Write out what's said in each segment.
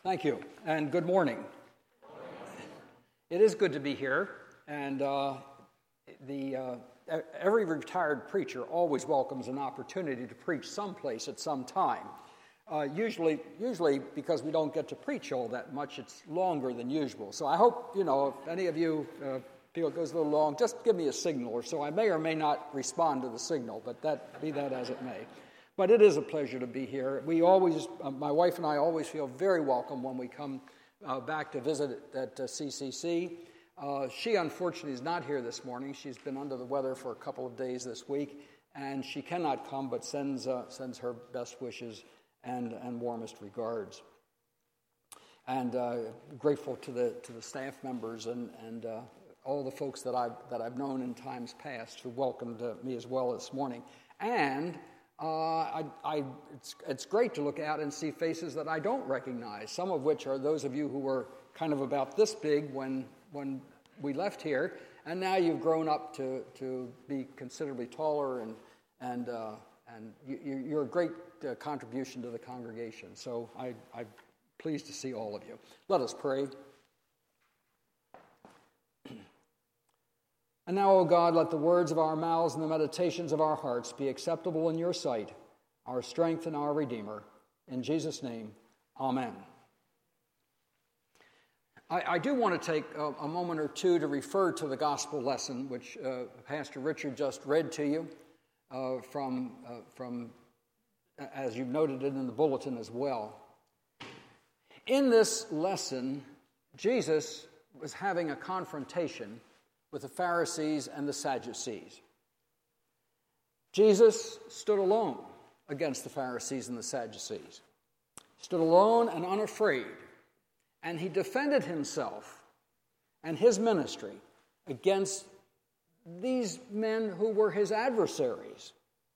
Thank you, and good morning. It is good to be here, and every retired preacher always welcomes an opportunity to preach someplace at some time. Usually because we don't get to preach all that much, it's longer than usual. So I hope, if any of you feel it goes a little long, just give me a signal or so. I may or may not respond to the signal, but be that as it may. But it is a pleasure to be here. We always, my wife and I always feel very welcome when we come back to visit at CCC. She, unfortunately, is not here this morning. She's been under the weather for a couple of days this week, and she cannot come, but sends her best wishes and warmest regards. And grateful to the staff members and all the folks that I've known in times past who welcomed me as well this morning. And it's great to look out and see faces that I don't recognize, some of which are those of you who were kind of about this big when we left here, and now you've grown up to be considerably taller, and you're a great contribution to the congregation. So I'm pleased to see all of you. Let us pray. And now, O God, let the words of our mouths and the meditations of our hearts be acceptable in your sight, our strength and our Redeemer. In Jesus' name, amen. I do want to take a moment or two to refer to the gospel lesson, which Pastor Richard just read to you from, as you've noted it in the bulletin as well. In this lesson, Jesus was having a confrontation with the Pharisees and the Sadducees. Jesus stood alone against the Pharisees and the Sadducees. Stood alone and unafraid, and he defended himself and his ministry against these men who were his adversaries.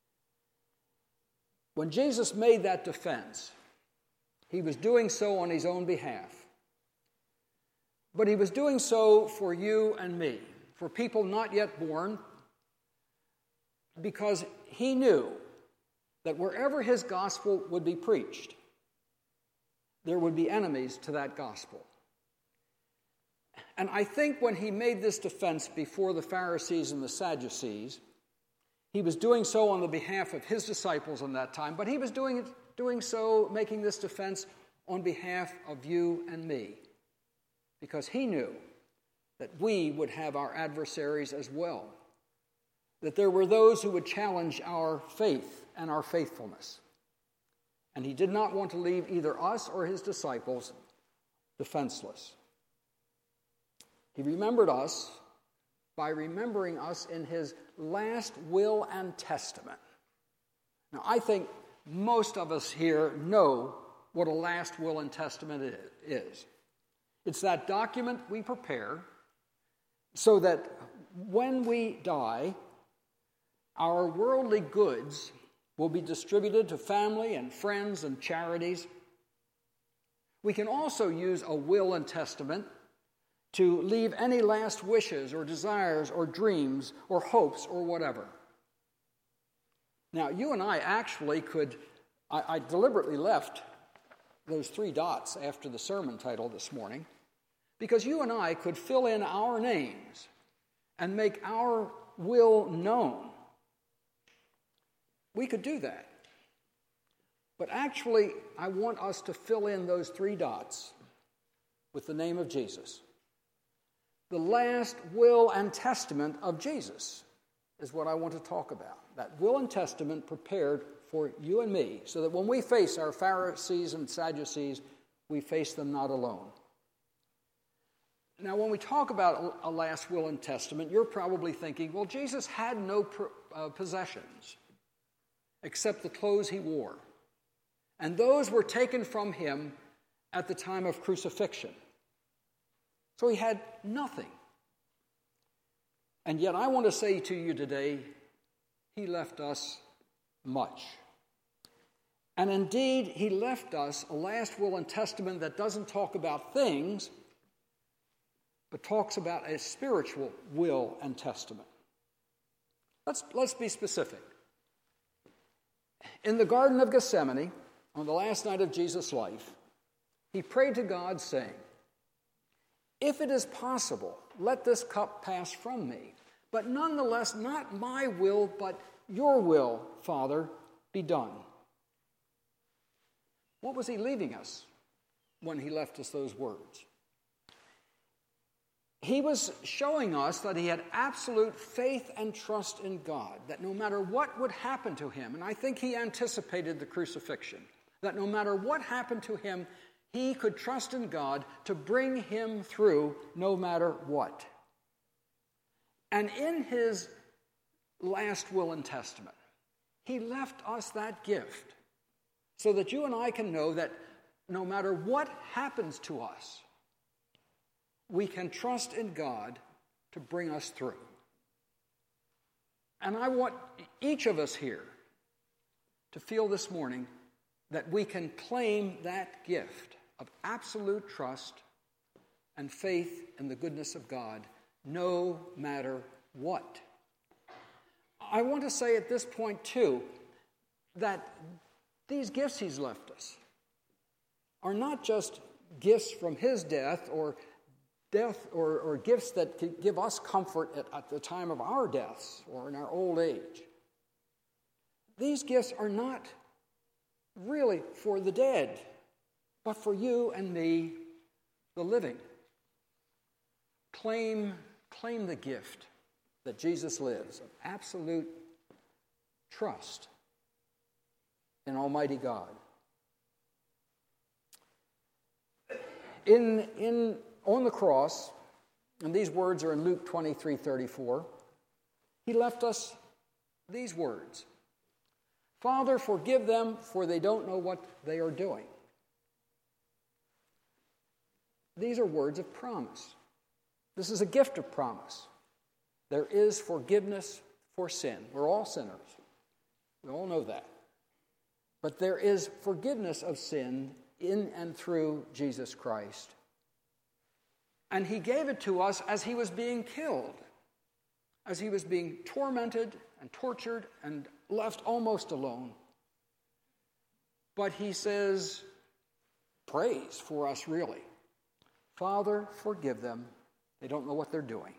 When Jesus made that defense, he was doing so on his own behalf. But he was doing so for you and me, for people not yet born, because he knew that wherever his gospel would be preached, there would be enemies to that gospel. And I think when he made this defense before the Pharisees and the Sadducees, he was doing so on the behalf of his disciples in that time, but he was doing so, making this defense on behalf of you and me, because he knew that we would have our adversaries as well, that there were those who would challenge our faith and our faithfulness. And he did not want to leave either us or his disciples defenseless. He remembered us by remembering us in his last will and testament. Now, I think most of us here know what a last will and testament is. It's that document we prepare so that when we die, our worldly goods will be distributed to family and friends and charities. We can also use a will and testament to leave any last wishes or desires or dreams or hopes or whatever. Now, you and I actually could, I deliberately left those 3 dots after the sermon title this morning, because you and I could fill in our names and make our will known. We could do that. But actually, I want us to fill in those 3 dots with the name of Jesus. The last will and testament of Jesus is what I want to talk about. That will and testament prepared for you and me, so that when we face our Pharisees and Sadducees, we face them not alone. Now, when we talk about a last will and testament, you're probably thinking, well, Jesus had no possessions except the clothes he wore. And those were taken from him at the time of crucifixion. So he had nothing. And yet I want to say to you today, he left us much. And indeed, he left us a last will and testament that doesn't talk about things, but talks about a spiritual will and testament. Let's be specific. In the Garden of Gethsemane, on the last night of Jesus' life, he prayed to God, saying, "If it is possible, let this cup pass from me. But nonetheless, not my will, but your will, Father, be done." What was he leaving us when he left us those words? He was showing us that he had absolute faith and trust in God, that no matter what would happen to him, and I think he anticipated the crucifixion, that no matter what happened to him, he could trust in God to bring him through no matter what. And in his last will and testament, he left us that gift so that you and I can know that no matter what happens to us, we can trust in God to bring us through. And I want each of us here to feel this morning that we can claim that gift of absolute trust and faith in the goodness of God, no matter what. I want to say at this point, too, that these gifts he's left us are not just gifts from his death or gifts that could give us comfort at the time of our deaths or in our old age. These gifts are not really for the dead, but for you and me, the living. Claim the gift that Jesus lives of absolute trust in Almighty God. On the cross, and these words are in Luke 23:34, he left us these words: "Father, forgive them, for they don't know what they are doing." These are words of promise. This is a gift of promise. There is forgiveness for sin. We're all sinners. We all know that. But there is forgiveness of sin in and through Jesus Christ. And he gave it to us as he was being killed, as he was being tormented and tortured and left almost alone. But he says, prays for us really. Father, forgive them. They don't know what they're doing.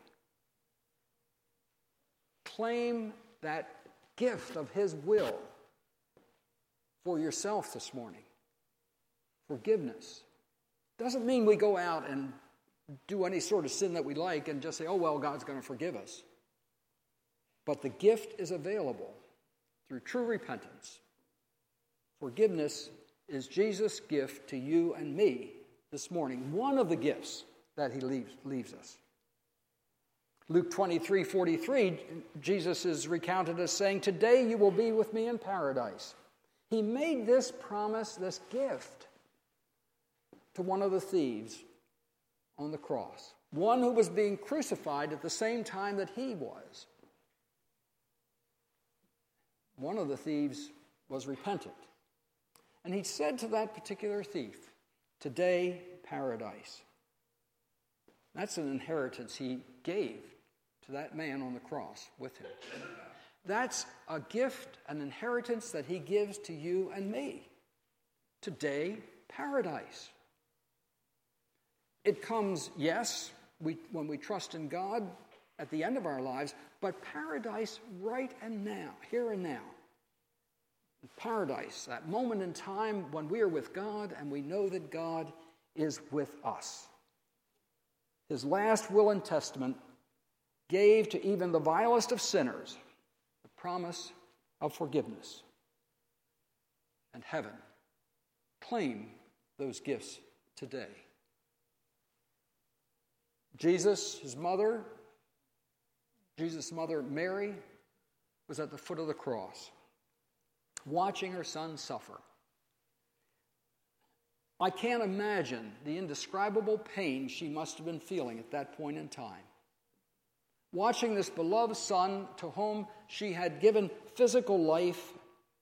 Claim that gift of his will for yourself this morning. Forgiveness. Doesn't mean we go out and do any sort of sin that we like and just say, oh, well, God's going to forgive us. But the gift is available through true repentance. Forgiveness is Jesus' gift to you and me this morning. One of the gifts that he leaves us. Luke 23:43, Jesus is recounted as saying, "Today you will be with me in paradise." He made this promise, this gift, to one of the thieves on the cross, one who was being crucified at the same time that he was. One of the thieves was repentant. And he said to that particular thief, "Today, paradise." That's an inheritance he gave to that man on the cross with him. That's a gift, an inheritance that he gives to you and me. Today, paradise. It comes, yes, when we trust in God at the end of our lives, but paradise right and now, here and now. Paradise, that moment in time when we are with God and we know that God is with us. His last will and testament gave to even the vilest of sinners the promise of forgiveness and heaven. Claim those gifts today. Jesus' mother Mary, was at the foot of the cross, watching her son suffer. I can't imagine the indescribable pain she must have been feeling at that point in time. Watching this beloved son to whom she had given physical life,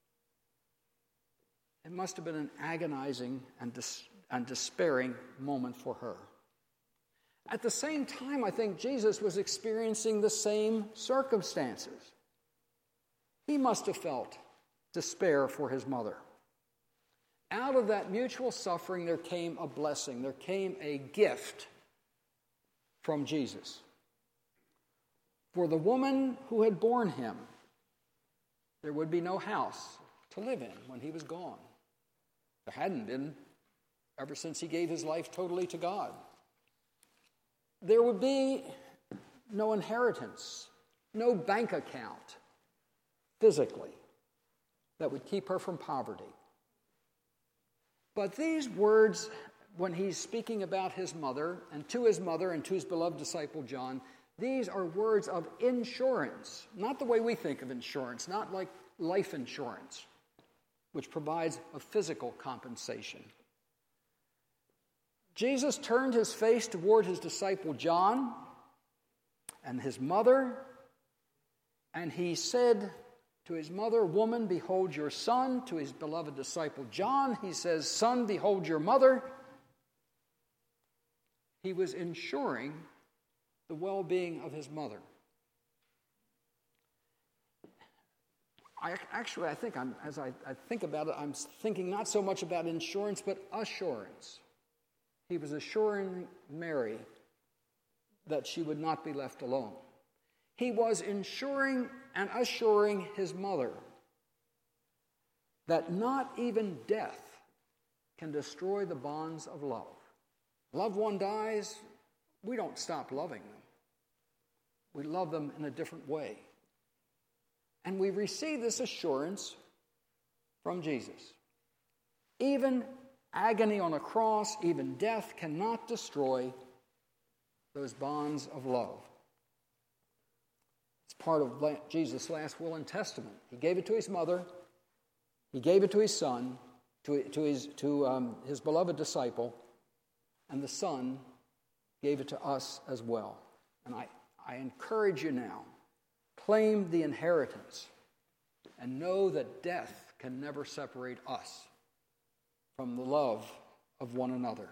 it must have been an agonizing and despairing moment for her. At the same time, I think Jesus was experiencing the same circumstances. He must have felt despair for his mother. Out of that mutual suffering, there came a blessing. There came a gift from Jesus. For the woman who had borne him, there would be no house to live in when he was gone. There hadn't been ever since he gave his life totally to God. There would be no inheritance, no bank account physically that would keep her from poverty. But these words, when he's speaking about his mother and to his beloved disciple John, these are words of insurance, not the way we think of insurance, not like life insurance, which provides a physical compensation. Jesus turned his face toward his disciple John and his mother, and he said to his mother, "Woman, behold your son." To his beloved disciple John, he says, "Son, behold your mother." He was ensuring the well-being of his mother. I think as I think about it, I'm thinking not so much about insurance, but assurance. He was assuring Mary that she would not be left alone. He was ensuring and assuring his mother that not even death can destroy the bonds of love. Loved one dies, we don't stop loving them. We love them in a different way. And we receive this assurance from Jesus. Even agony on a cross, even death cannot destroy those bonds of love. It's part of Jesus' last will and testament. He gave it to his mother. He gave it to his son, to his beloved disciple, and the Son gave it to us as well. And I encourage you now, claim the inheritance and know that death can never separate us from the love of one another.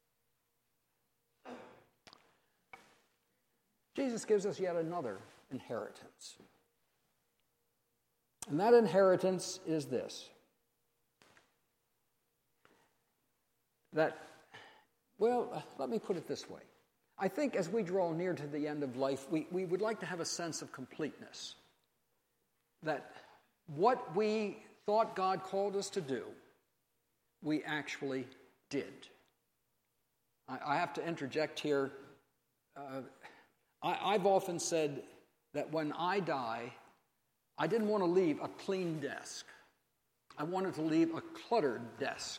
Jesus gives us yet another inheritance. And that inheritance is this. Let me put it this way. I think as we draw near to the end of life, we would like to have a sense of completeness. That what we thought God called us to do, we actually did. I have to interject here. I've often said that when I die, I didn't want to leave a clean desk. I wanted to leave a cluttered desk.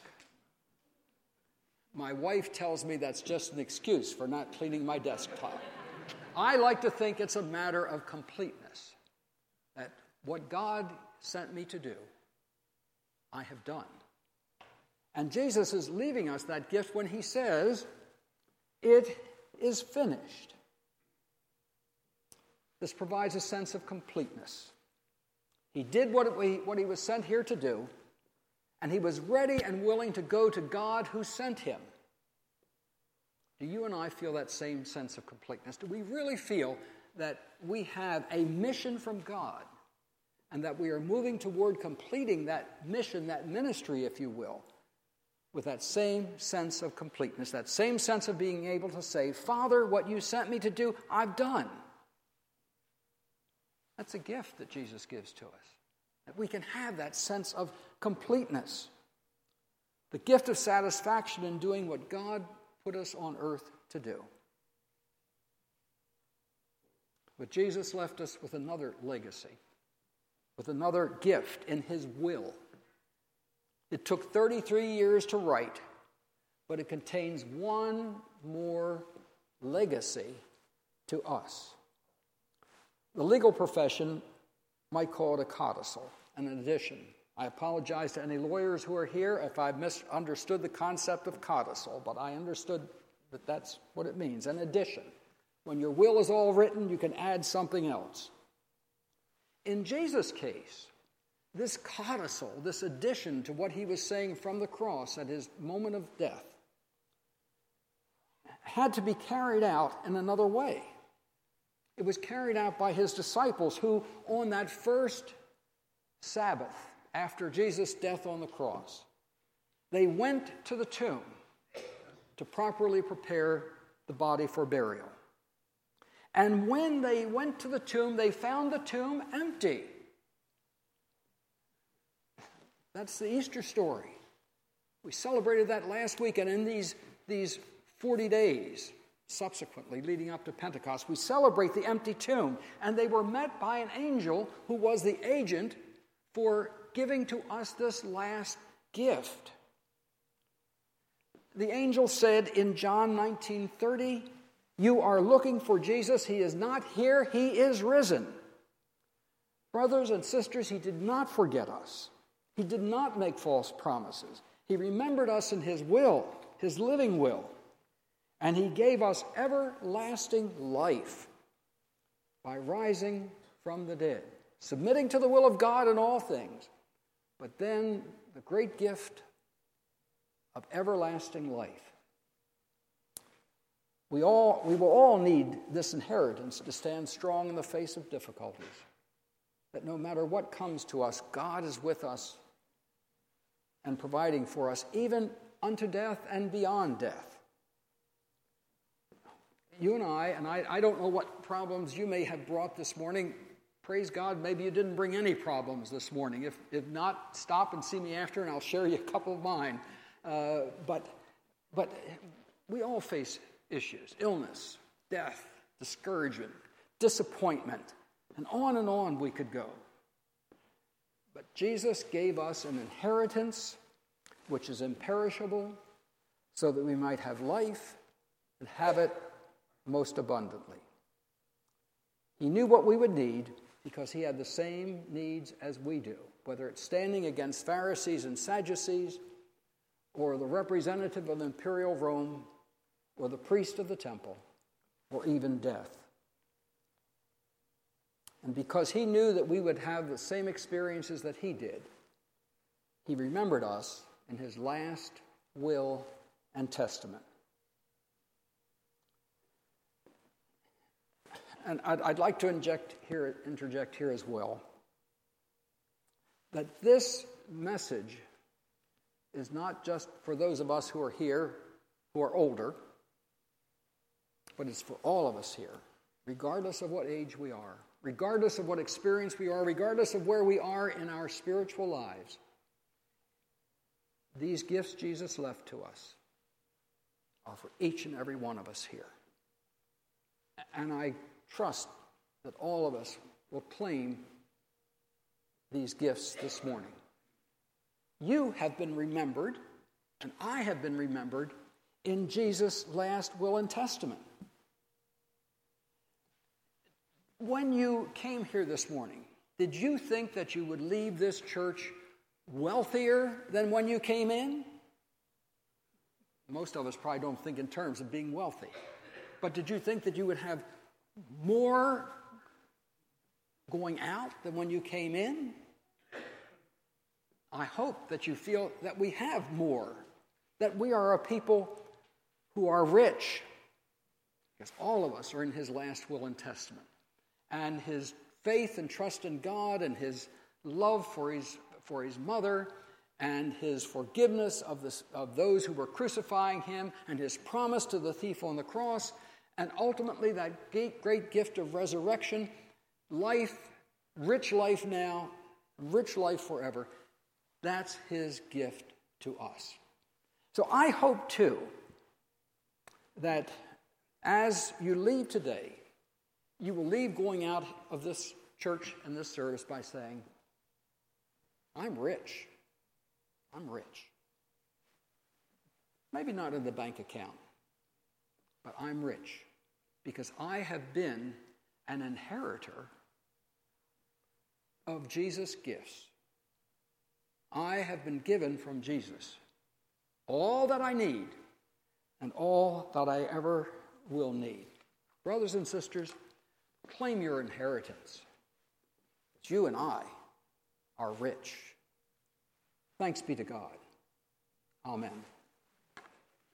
My wife tells me that's just an excuse for not cleaning my desktop. I like to think it's a matter of completeness, that what God sent me to do, I have done. And Jesus is leaving us that gift when he says, "It is finished." This provides a sense of completeness. He did what he was sent here to do, and he was ready and willing to go to God who sent him. Do you and I feel that same sense of completeness? Do we really feel that we have a mission from God and that we are moving toward completing that mission, that ministry, if you will, with that same sense of completeness, that same sense of being able to say, "Father, what you sent me to do, I've done." That's a gift that Jesus gives to us, that we can have that sense of completeness. The gift of satisfaction in doing what God put us on earth to do. But Jesus left us with another legacy, with another gift in his will. It took 33 years to write, but it contains one more legacy to us. The legal profession might call it a codicil, an addition. I apologize to any lawyers who are here if I've misunderstood the concept of codicil, but I understood that that's what it means, an addition. When your will is all written, you can add something else. In Jesus' case, this codicil, this addition to what he was saying from the cross at his moment of death, had to be carried out in another way. It was carried out by his disciples who, on that first Sabbath after Jesus' death on the cross, they went to the tomb to properly prepare the body for burial. And when they went to the tomb, they found the tomb empty. That's the Easter story. We celebrated that last week, and in these 40 days subsequently leading up to Pentecost, we celebrate the empty tomb. And they were met by an angel who was the agent for giving to us this last gift. The angel said in John 19:30, "You are looking for Jesus. He is not here. He is risen." Brothers and sisters, he did not forget us. He did not make false promises. He remembered us in his will, his living will. And he gave us everlasting life by rising from the dead, submitting to the will of God in all things. But then the great gift of everlasting life. We will all need this inheritance to stand strong in the face of difficulties. That no matter what comes to us, God is with us and providing for us, even unto death and beyond death. You and I don't know what problems you may have brought this morning. Praise God, maybe you didn't bring any problems this morning. If not, stop and see me after, and I'll share you a couple of mine. But we all face issues: illness, death, discouragement, disappointment, and on we could go. But Jesus gave us an inheritance which is imperishable, so that we might have life and have it most abundantly. He knew what we would need because he had the same needs as we do, whether it's standing against Pharisees and Sadducees, or the representative of imperial Rome, or the priest of the temple, or even death. And because he knew that we would have the same experiences that he did, he remembered us in his last will and testament. And I'd like to interject here as well, that this message is not just for those of us who are here, who are older, but it's for all of us here, regardless of what age we are, regardless of what experience we are, regardless of where we are in our spiritual lives. These gifts Jesus left to us are for each and every one of us here. And I trust that all of us will claim these gifts this morning. You have been remembered, and I have been remembered in Jesus' last will and testament. When you came here this morning, did you think that you would leave this church wealthier than when you came in? Most of us probably don't think in terms of being wealthy. But did you think that you would have more going out than when you came in? I hope that you feel that we have more, that we are a people who are rich, because all of us are in his last will and testament. And his faith and trust in God, and his love for his mother, and his forgiveness of those who were crucifying him, and his promise to the thief on the cross, and ultimately that great gift of resurrection, life, rich life now, rich life forever. That's his gift to us. So I hope too that as you leave today, you will leave going out of this church and this service by saying, I'm rich. I'm rich. Maybe not in the bank account, but I'm rich because I have been an inheritor of Jesus' gifts. I have been given from Jesus all that I need and all that I ever will need. Brothers and sisters, claim your inheritance. But you and I are rich. Thanks be to God. Amen.